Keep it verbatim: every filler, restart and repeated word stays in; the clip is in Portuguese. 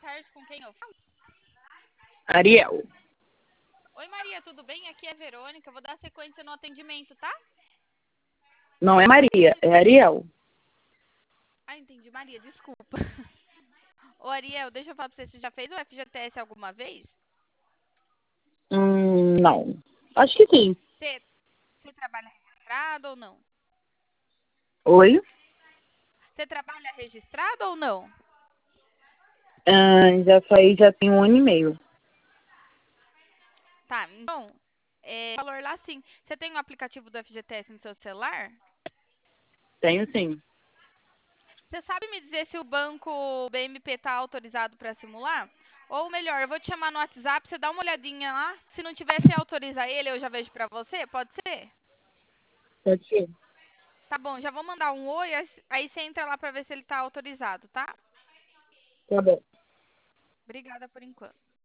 tarde, com quem eu falo? Ariel. Oi, Maria, tudo bem? Aqui é Verônica. Eu vou dar sequência no atendimento, tá? Não é Maria, é Ariel. Ah, entendi. Maria, desculpa. Ô, Ariel, deixa eu falar pra você, você já fez o F G T S alguma vez? Hum, não. Acho que sim. Você, você trabalha registrado ou não? Oi? Você trabalha registrado ou não? Ah, já saí já tem um ano e meio. Tá, então, é, valor lá sim. Você tem o aplicativo do F G T S no seu celular? Tenho sim. Você sabe me dizer se o banco B M P tá autorizado para simular? Ou melhor, eu vou te chamar no WhatsApp, você dá uma olhadinha lá. Se não tiver, você autoriza ele, eu já vejo pra você, pode ser? Pode ser. Tá bom, já vou mandar um oi, aí aí você entra lá pra ver se ele tá autorizado, tá? Tá bom. Obrigada por enquanto.